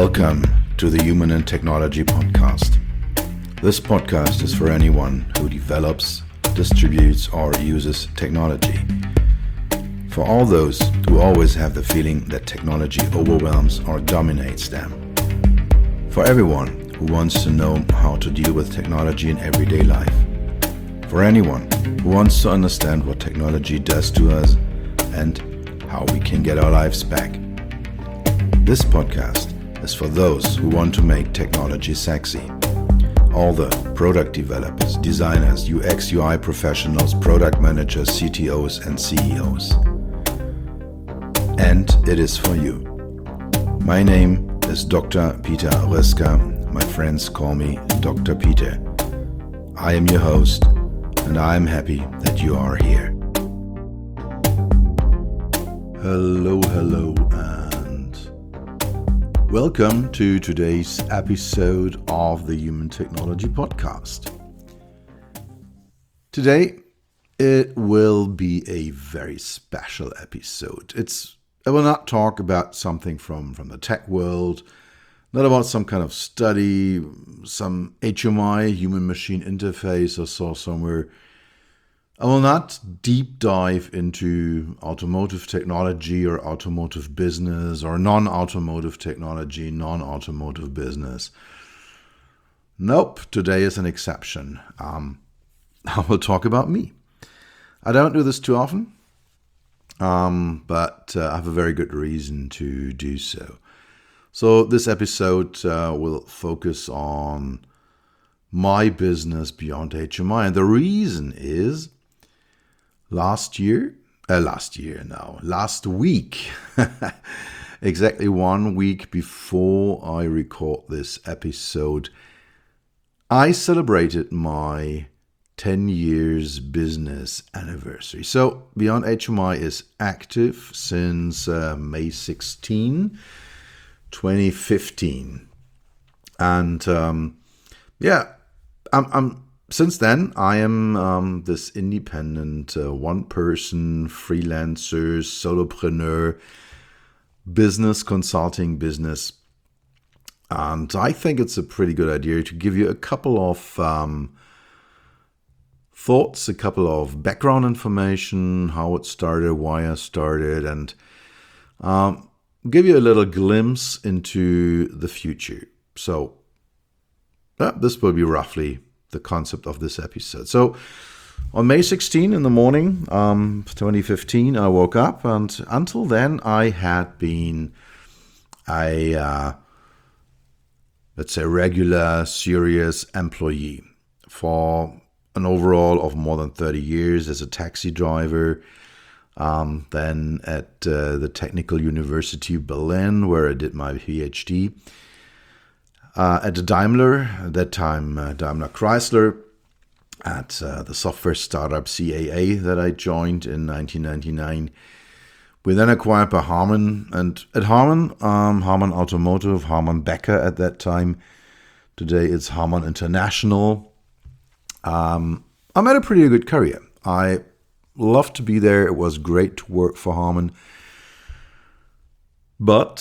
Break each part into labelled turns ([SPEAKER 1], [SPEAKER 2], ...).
[SPEAKER 1] Welcome to the Human and Technology Podcast. This podcast is for anyone who develops, distributes, or uses technology. For all those who always have the feeling that technology overwhelms or dominates them. For everyone who wants to know how to deal with technology in everyday life. For anyone who wants to understand what technology does to us and how we can get our lives back. This podcast is for those who want to make technology sexy. All the product developers, designers, UX, UI professionals, product managers, CTOs, and CEOs. And it is for you. My name is Dr. Peter Röska. My friends call me Dr. Peter. I am your host, and I am happy that you are here. Hello, and welcome to today's episode of the Human Technology Podcast. Today, it will be a very special episode. I will not talk about something from the tech world, not about some kind of study, some HMI, human-machine interface or so somewhere. I will not deep dive into automotive technology or automotive business or non-automotive technology, non-automotive business. Nope, today is an exception. I will talk about me. I don't do this too often, but I have a very good reason to do so. So this episode will focus on my business beyond HMI. And the reason is last week, exactly 1 week before I record this episode, I celebrated my 10 years business anniversary. So Beyond HMI is active since May 16, 2015. And I'm since then, I am this independent one-person freelancer, solopreneur, business consulting business. And I think it's a pretty good idea to give you a couple of thoughts, a couple of background information, how it started, why I started, and give you a little glimpse into the future. So this will be roughly the concept of this episode. So on May 16 in the morning, 2015, I woke up, and until then I had been a, let's say, regular, serious employee for an overall of more than 30 years as a taxi driver, then at the Technical University Berlin, where I did my PhD. At Daimler, at that time Daimler Chrysler, at the software startup CAA that I joined in 1999. We then acquired by Harman, and at Harman Automotive, Harman Becker at that time. Today it's Harman International. I had a pretty good career. I loved to be there. It was great to work for Harman. But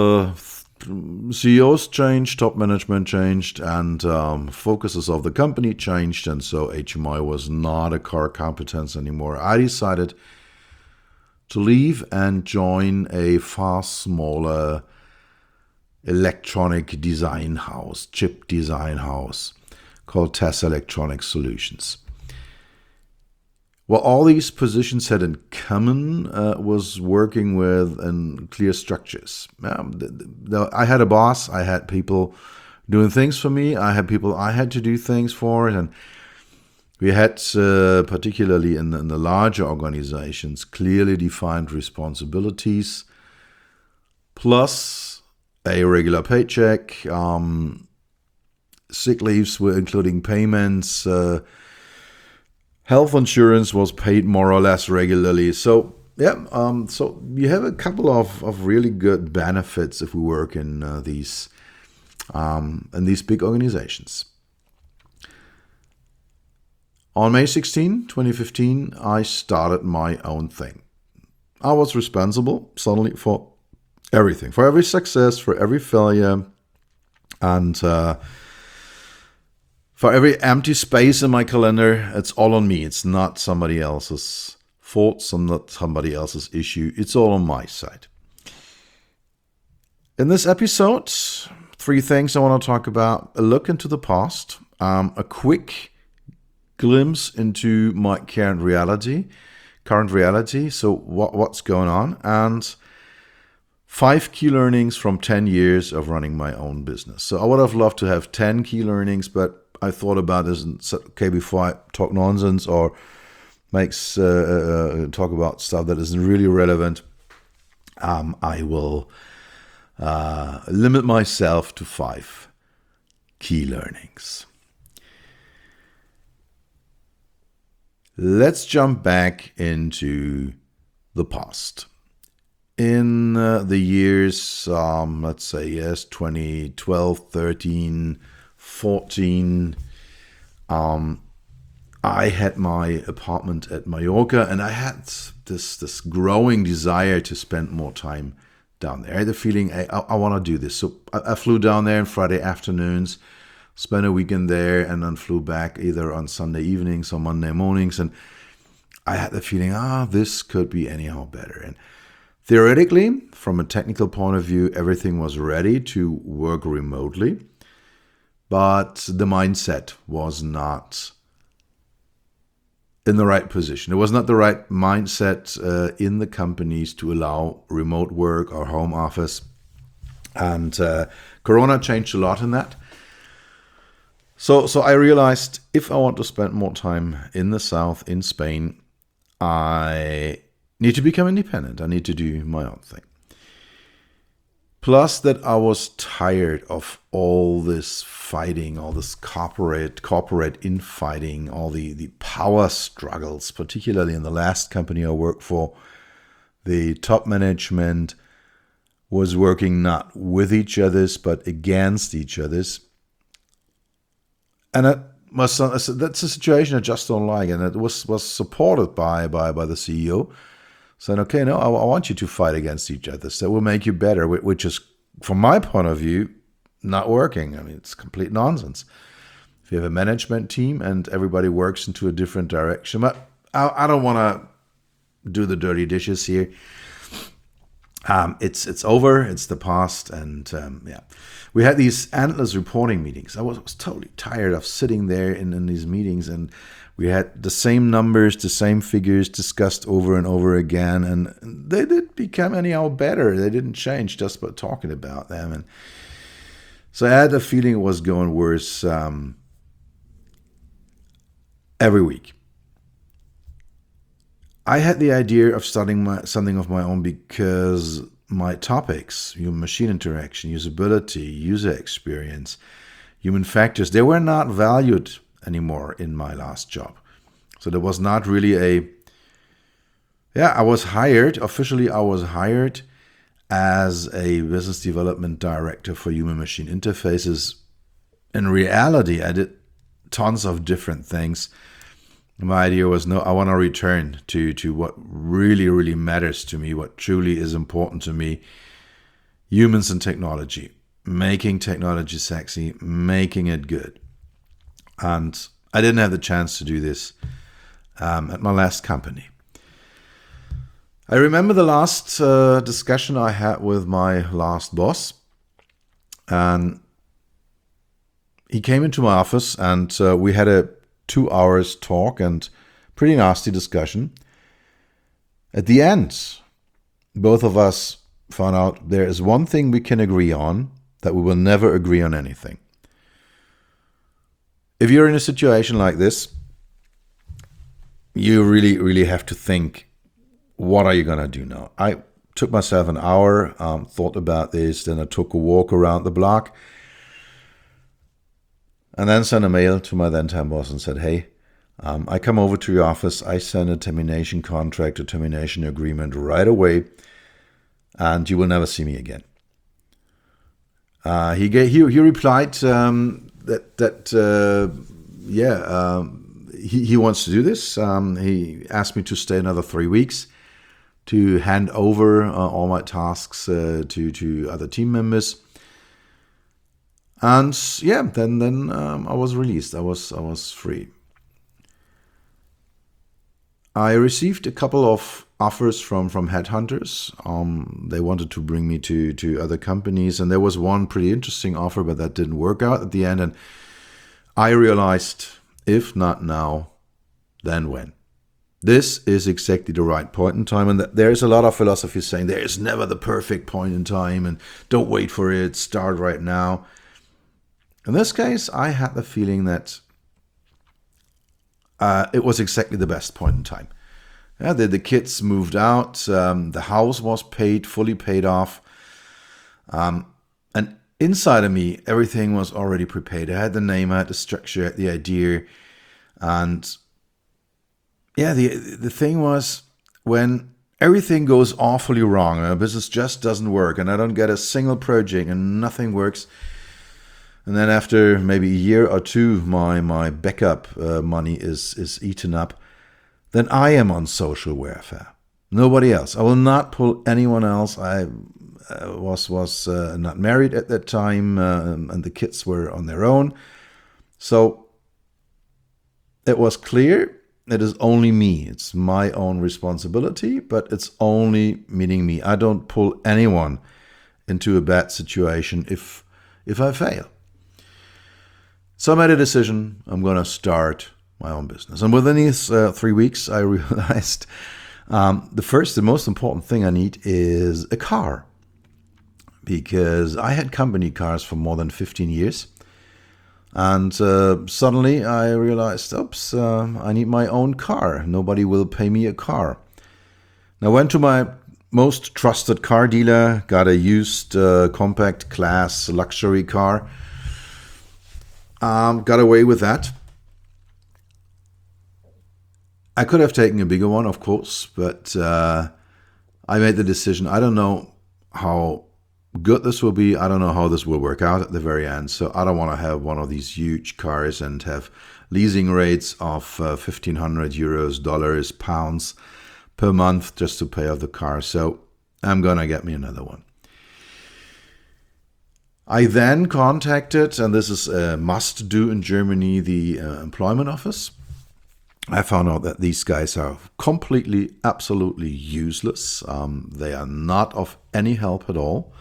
[SPEAKER 1] CEOs changed, top management changed, and focuses of the company changed, and so HMI was not a core competence anymore. I decided to leave and join a far smaller electronic design house, chip design house, called TES Electronic Solutions. What all these positions had in common was working with clear structures. I had a boss, I had people doing things for me, I had people I had to do things for, and we had, particularly in the larger organizations, clearly defined responsibilities, plus a regular paycheck, sick leaves were including payments, health insurance was paid more or less regularly. So so you have a couple of really good benefits if we work in these big organizations. On May 16, 2015, I started my own thing. I was responsible suddenly for Everything. For every success, for every failure, and for every empty space in my calendar, it's all on me. It's not somebody else's fault, it's not somebody else's issue. It's all on my side. In this episode, 3 things I want to talk about: a look into the past, a quick glimpse into my current reality. So what's going on, and 5 key learnings from 10 years of running my own business. So I would have loved to have 10 key learnings, but I thought about this and said, okay, before I talk nonsense or talk about stuff that isn't really relevant, I will limit myself to 5 key learnings. Let's jump back into the past. In the years, let's say, 2012, 13, 14, I had my apartment at Mallorca, and I had this growing desire to spend more time down there. I had the feeling I want to do this. So I flew down there on Friday afternoons, spent a weekend there, and then flew back either on Sunday evenings or Monday mornings. And I had the feeling, this could be anyhow better. And theoretically, from a technical point of view, everything was ready to work remotely. But the mindset was not in the right position. It was not the right mindset in the companies to allow remote work or home office. And Corona changed a lot in that. So I realized if I want to spend more time in the south, in Spain, I need to become independent. I need to do my own thing. Plus that I was tired of all this fighting, all this corporate infighting, all the power struggles, particularly in the last company I worked for. The top management was working not with each other's, but against each other's. And that's a situation I just don't like. And it was supported by the CEO. Saying, okay, no, I want you to fight against each other. So that will make you better, which is, from my point of view, not working. I mean, it's complete nonsense. If you have a management team and everybody works into a different direction, but I don't want to do the dirty dishes here. It's over. It's the past. And we had these endless reporting meetings. I was totally tired of sitting there in these meetings, and we had the same numbers, the same figures discussed over and over again, and they didn't become anyhow better. They didn't change just by talking about them. And so I had the feeling it was going worse every week. I had the idea of starting something of my own because my topics, human-machine interaction, usability, user experience, human factors, they were not valued anymore in my last job. So there was not really I was hired as a business development director for human-machine interfaces. In reality, I did tons of different things. My idea was, I want to return to what really, really matters to me, what truly is important to me: humans and technology, making technology sexy, making it good. And I didn't have the chance to do this at my last company. I remember the last discussion I had with my last boss. And he came into my office, and we had a 2 hours talk and pretty nasty discussion. At the end, both of us found out there is one thing we can agree on, that we will never agree on anything. If you're in a situation like this, you really, really have to think, what are you going to do now? I took myself an hour, thought about this, then I took a walk around the block, and then sent a mail to my then-time boss and said, hey, I come over to your office, I send a termination contract, a termination agreement right away, and you will never see me again. He replied he wants to do this. He asked me to stay another 3 weeks to hand over all my tasks to other team members. And yeah, then I was released. I was free. I received a couple of offers from headhunters. They wanted to bring me to other companies, and there was one pretty interesting offer, but that didn't work out at the end. And I realized, if not now, then when? This is exactly the right point in time. And there's a lot of philosophy saying there is never the perfect point in time, and don't wait for it, start right now. In this case, I had the feeling that it was exactly the best point in time. Yeah, the kids moved out. The house was fully paid off. And inside of me, everything was already prepared. I had the name, I had the structure, I had the idea. And yeah, the thing was, when everything goes awfully wrong, and a business just doesn't work, and I don't get a single project and nothing works, and then after maybe a year or two, my backup money is eaten up, then I am on social welfare. Nobody else. I will not pull anyone else. I was not married at that time, and the kids were on their own. So it was clear it is only me. It's my own responsibility, but it's only meaning me. I don't pull anyone into a bad situation if I fail. So I made a decision. I'm going to start my own business. And within these 3 weeks, I realized the most important thing I need is a car. Because I had company cars for more than 15 years. And suddenly I realized, I need my own car. Nobody will pay me a car. And I went to my most trusted car dealer, got a used compact class luxury car. Got away with that. I could have taken a bigger one, of course, but I made the decision. I don't know how good this will be. I don't know how this will work out at the very end. So I don't want to have one of these huge cars and have leasing rates of 1,500 euros, dollars, pounds per month just to pay off the car. So I'm going to get me another one. I then contacted, and this is a must-do in Germany, the employment office. I found out that these guys are completely, absolutely useless. They are not of any help at all.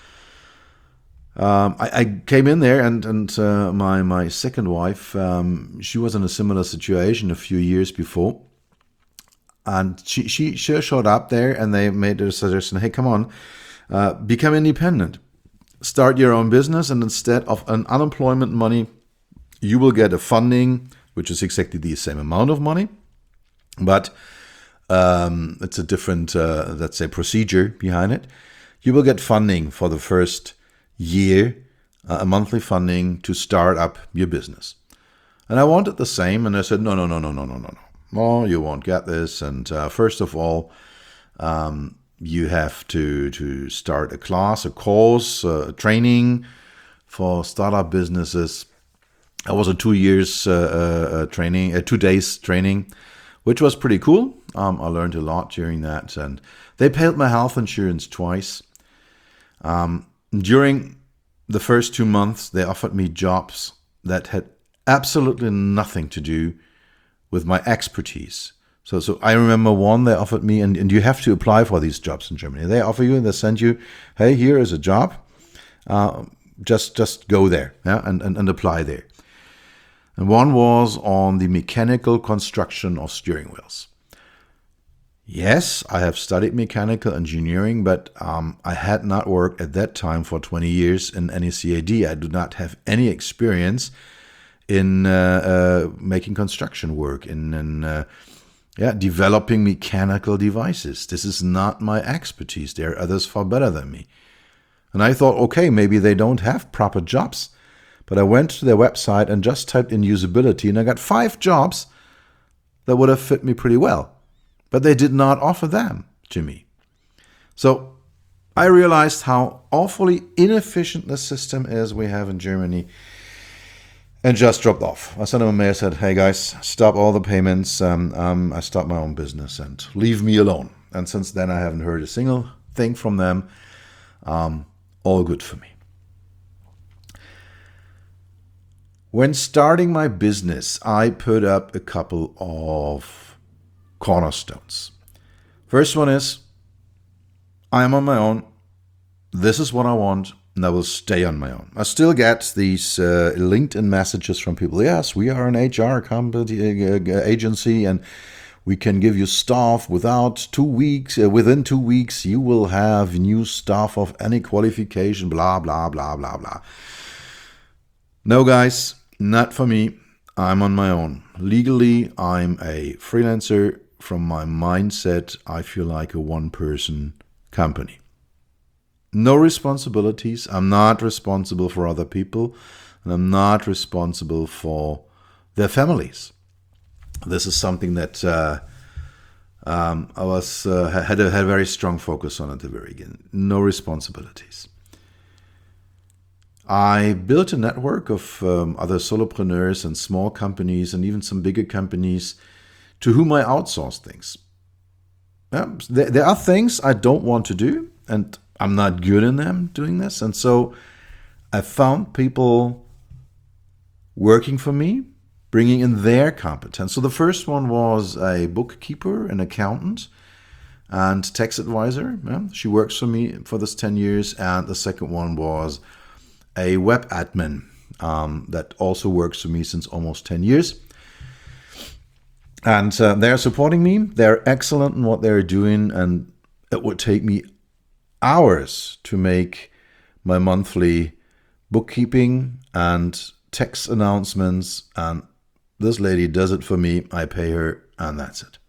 [SPEAKER 1] I came in there, and my second wife, she was in a similar situation a few years before. And she showed up there, and they made a suggestion, hey, come on, become independent. Start your own business, and instead of an unemployment money, you will get a funding, which is exactly the same amount of money, but it's a different, let's say, procedure behind it. You will get funding for the first year, a monthly funding to start up your business. And I wanted the same, and I said, no, you won't get this. And first of all, you have to start a class, a course, a training for startup businesses. I was a 2 years training, 2 days training, which was pretty cool. I learned a lot during that, and they paid my health insurance twice. During the first 2 months, they offered me jobs that had absolutely nothing to do with my expertise. So I remember one they offered me, and you have to apply for these jobs in Germany. They offer you and they send you, hey, here is a job. Just go there, yeah, and apply there. And one was on the mechanical construction of steering wheels. Yes, I have studied mechanical engineering, but I had not worked at that time for 20 years in any CAD. I do not have any experience in making construction work, in developing mechanical devices. This is not my expertise. There are others far better than me. And I thought, okay, maybe they don't have proper jobs. But I went to their website and just typed in usability, and I got 5 jobs that would have fit me pretty well. But they did not offer them to me. So I realized how awfully inefficient the system is we have in Germany, and just dropped off. I sent them a mail, said, hey guys, stop all the payments. I start my own business and leave me alone. And since then, I haven't heard a single thing from them. All good for me. When starting my business, I put up a couple of cornerstones. First one is, I am on my own. This is what I want, and I will stay on my own. I still get these LinkedIn messages from people. Yes, we are an HR company, agency, and we can give you staff within 2 weeks, you will have new staff of any qualification, blah, blah, blah, blah, blah. No, guys, not for me. I'm on my own. Legally, I'm a freelancer. From my mindset, I feel like a one-person company. No responsibilities. I'm not responsible for other people, and I'm not responsible for their families. This is something that I had a very strong focus on at the very beginning. No responsibilities. I built a network of other solopreneurs and small companies and even some bigger companies to whom I outsource things. There are things I don't want to do, and I'm not good in them doing this. And so I found people working for me, bringing in their competence. So the first one was a bookkeeper, an accountant, and tax advisor. She works for me for this 10 years. And the second one was a web admin that also works for me since almost 10 years. And they're supporting me. They're excellent in what they're doing. And it would take me hours to make my monthly bookkeeping and tax announcements. And this lady does it for me. I pay her, and that's it.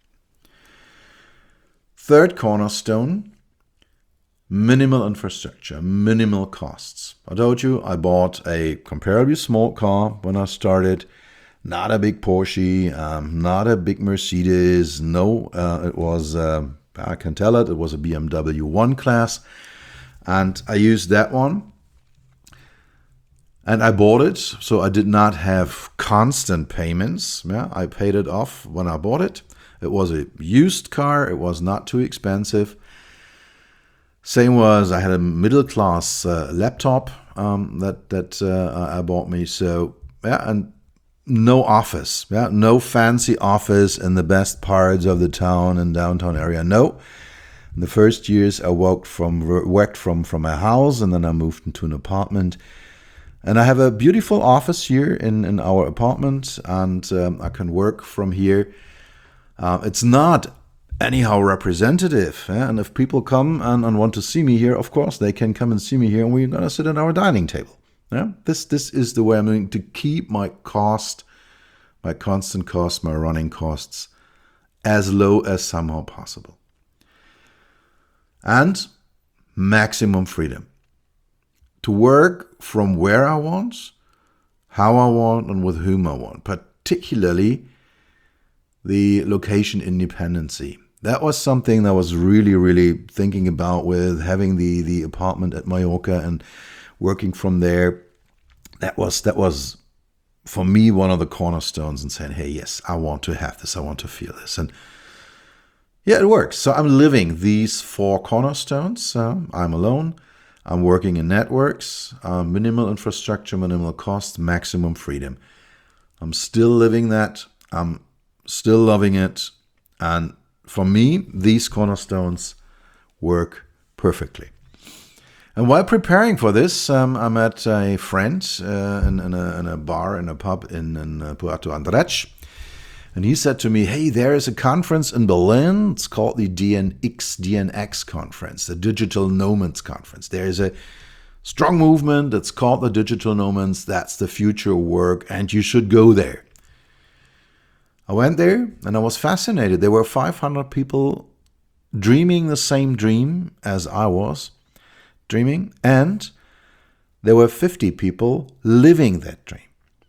[SPEAKER 1] Third cornerstone, minimal infrastructure, minimal costs. I told you I bought a comparably small car when I started. Not a big Porsche, not a big Mercedes. No, it was, I can tell it was a BMW 1 Class. And I used that one. And I bought it, so I did not have constant payments. I paid it off when I bought it. It was a used car. It was not too expensive. Same was, I had a middle-class laptop that I bought me. So, and no office, no fancy office in the best parts of the town and downtown area. No. In the first years, I worked from my house, and then I moved into an apartment. And I have a beautiful office here in our apartment, and I can work from here. It's not anyhow representative. And if people come and want to see me here, of course, they can come and see me here, and we're going to sit at our dining table. This is the way I'm going to keep my constant cost, my running costs, as low as somehow possible. And maximum freedom. To work from where I want, how I want, and with whom I want. Particularly the location independency. That was something that I was really, really thinking about with having the apartment at Mallorca and working from there. That was for me one of the cornerstones and saying, hey, yes, I want to have this. I want to feel this. And yeah, it works. So I'm living these 4 cornerstones. I'm alone. I'm working in networks, minimal infrastructure, minimal cost, maximum freedom. I'm still living that. I'm still loving it. And for me, these cornerstones work perfectly. And while preparing for this, I met a friend in a bar, in a pub in Puerto Andrech. And he said to me, hey, there is a conference in Berlin. It's called the DNX conference, the Digital Nomads conference. There is a strong movement that's called the Digital Nomads. That's the future of work, and you should go there. I went there, and I was fascinated. There were 500 people dreaming the same dream as I was dreaming, and there were 50 people living that dream.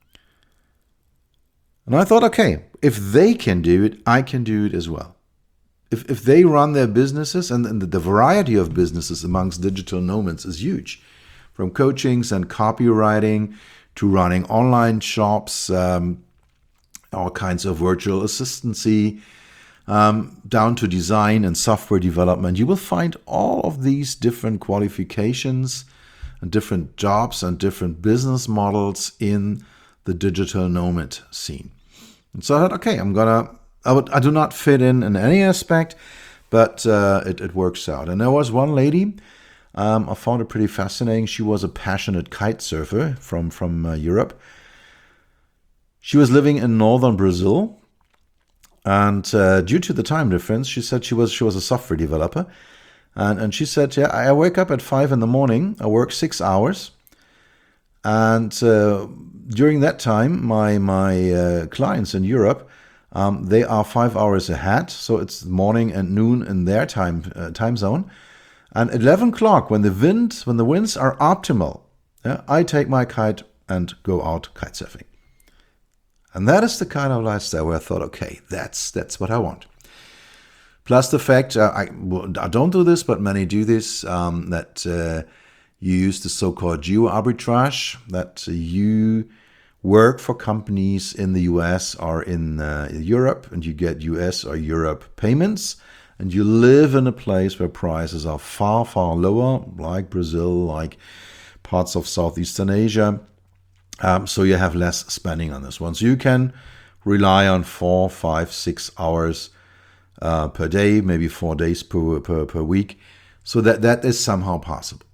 [SPEAKER 1] And I thought, okay, if they can do it, I can do it as well. If they run their businesses, and the variety of businesses amongst digital nomads is huge, from coachings and copywriting to running online shops, all kinds of virtual assistancy, down to design and software development. You will find all of these different qualifications and different jobs and different business models in the digital nomad scene. And so I thought, okay, I do not fit in any aspect, but it works out. And there was one lady, I found it pretty fascinating. She was a passionate kite surfer from Europe. She was living in northern Brazil, and due to the time difference, she said she was a software developer. And she said, yeah, I wake up at 5 in the morning, I work 6 hours, and during that time, my clients in Europe, they are 5 hours ahead, so it's morning and noon in their time zone. And at 11 o'clock, when the winds are optimal, I take my kite and go out kite surfing. And that is the kind of lifestyle where I thought, okay, that's what I want. Plus the fact, I don't do this, but many do this, that you use the so-called geo-arbitrage, that you work for companies in the US or in Europe, and you get US or Europe payments, and you live in a place where prices are far, far lower, like Brazil, like parts of Southeastern Asia. So you have less spending on this one. So you can rely on 4, 5, 6 hours per day, maybe 4 days per week. So that is somehow possible.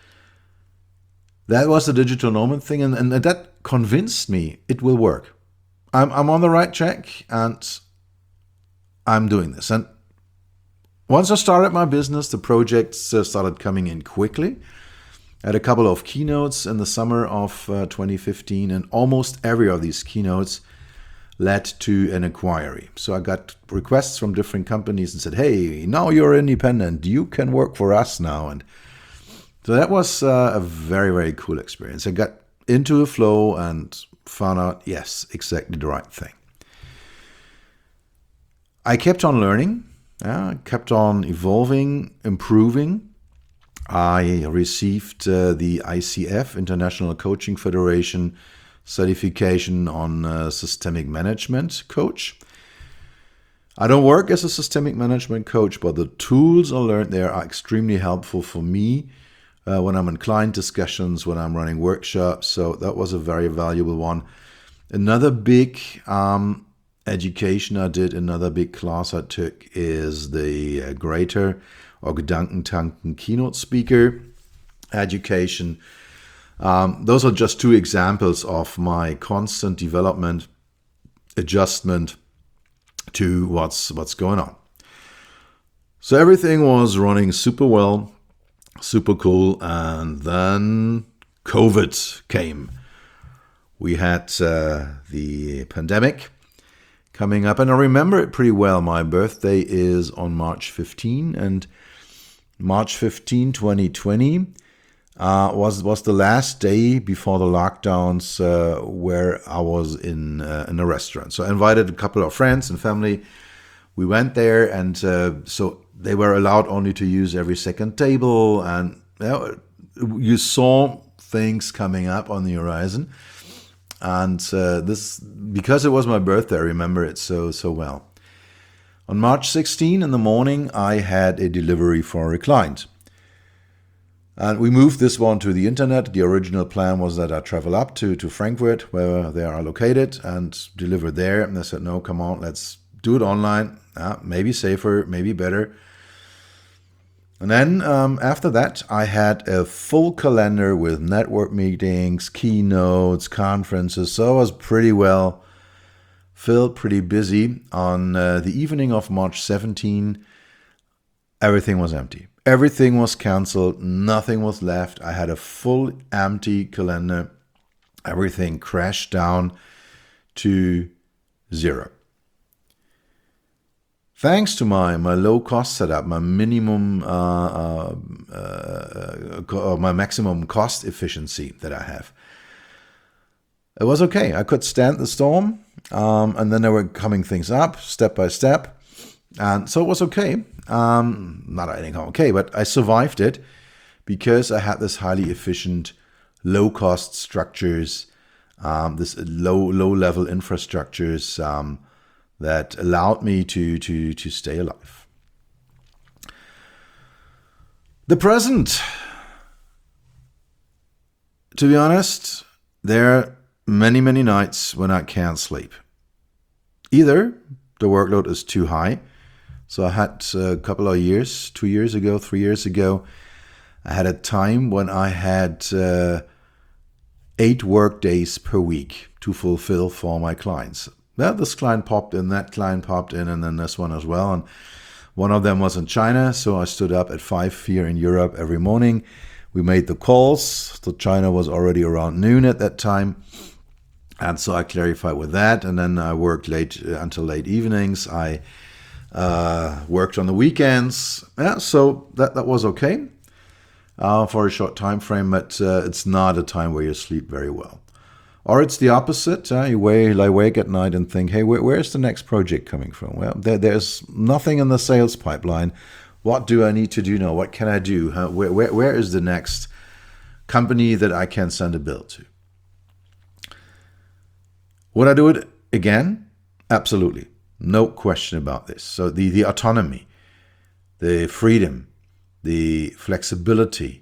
[SPEAKER 1] That was the digital nomad thing, and that convinced me it will work. I'm on the right track, and I'm doing this. And once I started my business, the projects started coming in quickly. I had a couple of keynotes in the summer of 2015, and almost every of these keynotes led to an inquiry. So I got requests from different companies and said, hey, now you're independent, you can work for us now. And so that was a very, very cool experience. I got into a flow and found out, yes, exactly the right thing. I kept on learning, kept on evolving, improving. I received the ICF, International Coaching Federation, certification on systemic management coach. I don't work as a systemic management coach, but the tools I learned there are extremely helpful for me when I'm in client discussions, when I'm running workshops. So that was a very valuable one. Another big education I did, another big class I took is the Greater or Gedankentanken keynote speaker education. Those are just two examples of my constant development, adjustment to what's going on. So everything was running super well, super cool, and then COVID came. We had the pandemic coming up, and I remember it pretty well. My birthday is on March 15, and March 15, 2020 was the last day before the lockdowns where I was in a restaurant. So I invited a couple of friends and family. We went there, and so they were allowed only to use every second table, and you saw things coming up on the horizon. And this, because it was my birthday, I remember it so well. On March 16 in the morning, I had a delivery for a client. And we moved this one to the internet. The original plan was that I travel up to Frankfurt, where they are located, and deliver there. And I said, no, come on, let's do it online. Maybe safer, maybe better. And then after that, I had a full calendar with network meetings, keynotes, conferences. So I was pretty well filled, pretty busy. On the evening of March 17, everything was empty. Everything was canceled. Nothing was left. I had a full empty calendar. Everything crashed down to zero. Thanks to my low cost setup, my minimum, my maximum cost efficiency that I have, it was okay. I could stand the storm, and then there were coming things up step by step, and so it was okay. Not anything okay, but I survived it because I had this highly efficient, low cost structures, this low level infrastructures. that allowed me to stay alive. The present. To be honest, there are many, many nights when I can't sleep. Either the workload is too high. So I had a couple of years, 2 years ago, 3 years ago, I had a time when I had 8 work days per week to fulfill for my clients. Well, this client popped in, that client popped in, and then this one as well. And one of them was in China, so I stood up at 5 here in Europe every morning. We made the calls. So China was already around noon at that time. And so I clarified with that. And then I worked late until late evenings. I worked on the weekends. Yeah, so that was okay for a short time frame, but it's not a time where you sleep very well. Or it's the opposite. You lie awake at night and think, hey, where's the next project coming from? Well, there's nothing in the sales pipeline. What do I need to do now? What can I do? Where is the next company that I can send a bill to? Would I do it again? Absolutely. No question about this. So the autonomy, the freedom, the flexibility,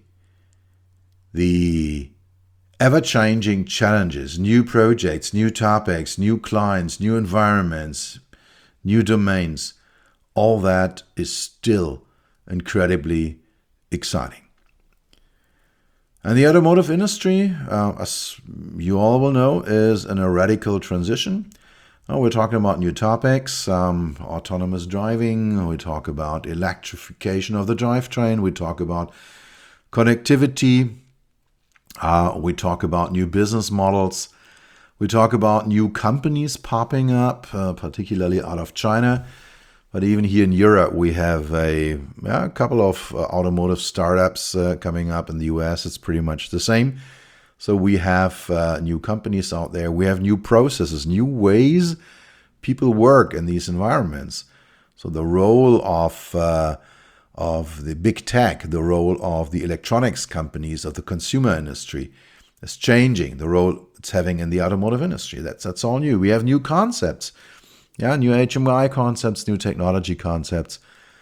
[SPEAKER 1] the ever-changing challenges, new projects, new topics, new clients, new environments, new domains, all that is still incredibly exciting. And the automotive industry, as you all will know, is in a radical transition. We're talking about new topics, autonomous driving, we talk about electrification of the drivetrain, we talk about connectivity, we talk about new business models, we talk about new companies popping up, particularly out of China. But even here in Europe, we have a couple of automotive startups coming up. In the US, it's pretty much the same. So we have new companies out there. We have new processes, new ways people work in these environments. So the role of the big tech, the role of the electronics companies, of the consumer industry is changing. The role it's having in the automotive industry, that's all new. We have new concepts. Yeah, new HMI concepts, new technology concepts.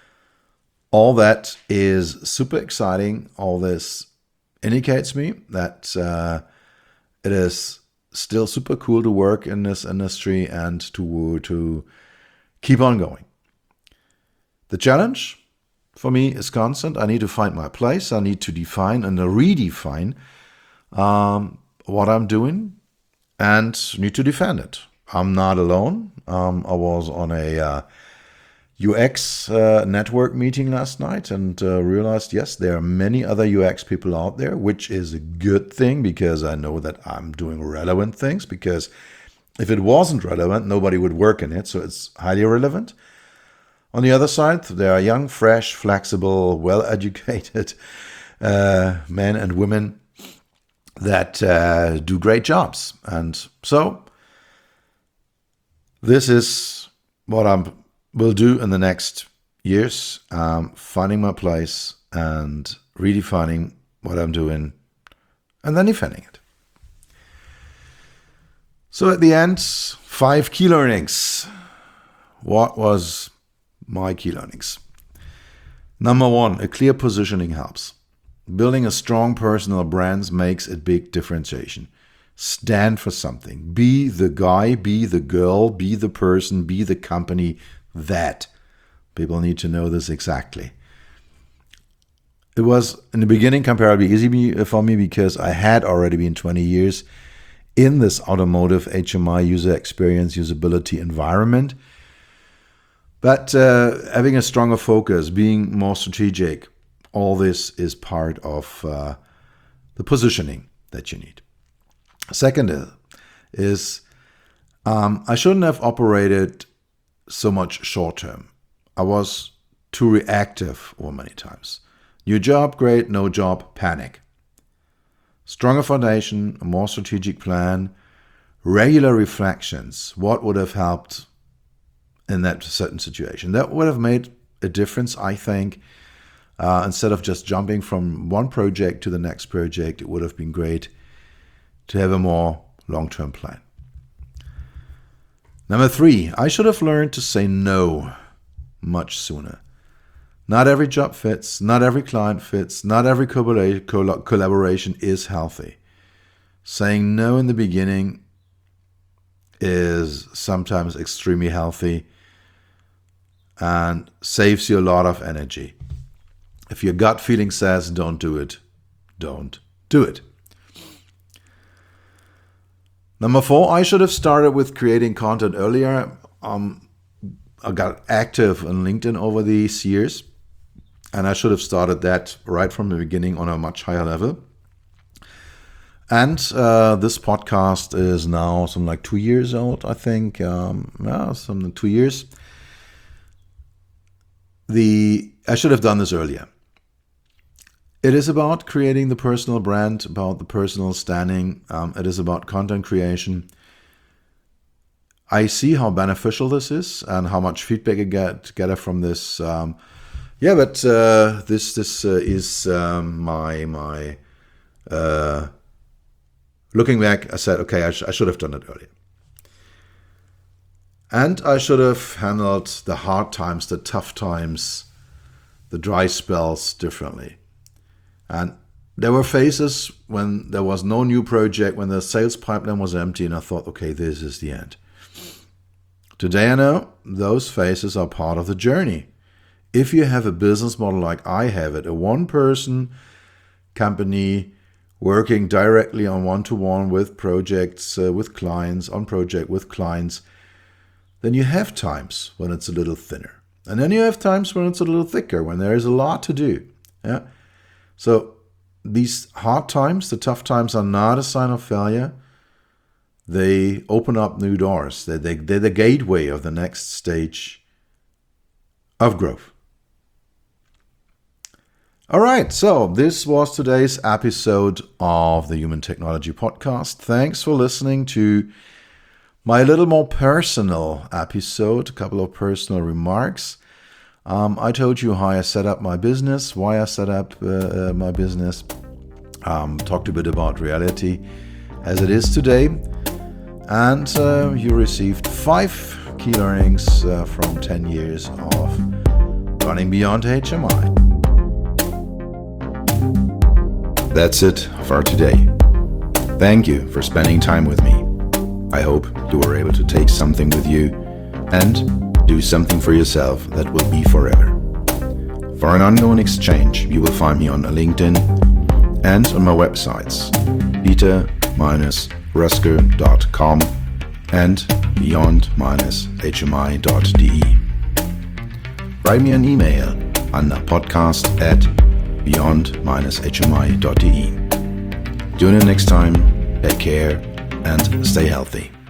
[SPEAKER 1] All that is super exciting. All this indicates me that it is still super cool to work in this industry and to keep on going. The challenge for me is constant. I need to find my place. I need to define and redefine what I'm doing and need to defend it. I'm not alone. I was on a UX network meeting last night and realized, yes, there are many other UX people out there, which is a good thing because I know that I'm doing relevant things, because if it wasn't relevant, nobody would work in it. So it's highly relevant. On the other side, there are young, fresh, flexible, well-educated men and women that do great jobs. And so this is what I will do in the next years, finding my place and redefining what I'm doing and then defending it. So at the end, 5 key learnings. What was my key learnings? Number 1, a clear positioning helps. Building a strong personal brand makes a big differentiation. Stand for something. Be the guy, be the girl, be the person, be the company that. People need to know this exactly. It was, in the beginning, comparably easy for me because I had already been 20 years in this automotive HMI user experience, usability environment. But having a stronger focus, being more strategic, all this is part of the positioning that you need. Second is I shouldn't have operated so much short term. I was too reactive many times. New job, great. No job, panic. Stronger foundation, a more strategic plan, regular reflections. What would have helped in that certain situation? That would have made a difference, I think. Instead of just jumping from one project to the next project, it would have been great to have a more long-term plan. Number 3, I should have learned to say no much sooner. Not every job fits, not every client fits, not every collaboration is healthy. Saying no in the beginning is sometimes extremely healthy and saves you a lot of energy. If your gut feeling says don't do it, don't do it. Number 4, I should have started with creating content earlier. I got active on LinkedIn over these years, and I should have started that right from the beginning on a much higher level. And this podcast is now something like 2 years old, I think. Something 2 years. I should have done this earlier. It is about creating the personal brand, about the personal standing. It is about content creation. I see how beneficial this is and how much feedback I get from this. This is my looking back. I said, okay, I should have done it earlier. And I should have handled the hard times, the tough times, the dry spells differently. And there were phases when there was no new project, when the sales pipeline was empty, and I thought, okay, this is the end. Today I know those phases are part of the journey. If you have a business model like I have it, a one-person company working directly on one-to-one with projects, with clients, on project with clients, then you have times when it's a little thinner. And then you have times when it's a little thicker, when there is a lot to do. Yeah. So these hard times, the tough times, are not a sign of failure. They open up new doors. They're the gateway of the next stage of growth. All right, so this was today's episode of the Human Technology Podcast. Thanks for listening to my little more personal episode, a couple of personal remarks. I told you how I set up my business, why I set up my business, talked a bit about reality as it is today, and you received 5 key learnings from 10 years of running beyond HMI. That's it for today. Thank you for spending time with me. I hope you were able to take something with you and do something for yourself that will be forever. For an ongoing exchange, you will find me on LinkedIn and on my websites, peter-rusker.com and beyond-hmi.de. Write me an email under podcast@beyond-hmi.de. Tune in next time, take care, and stay healthy.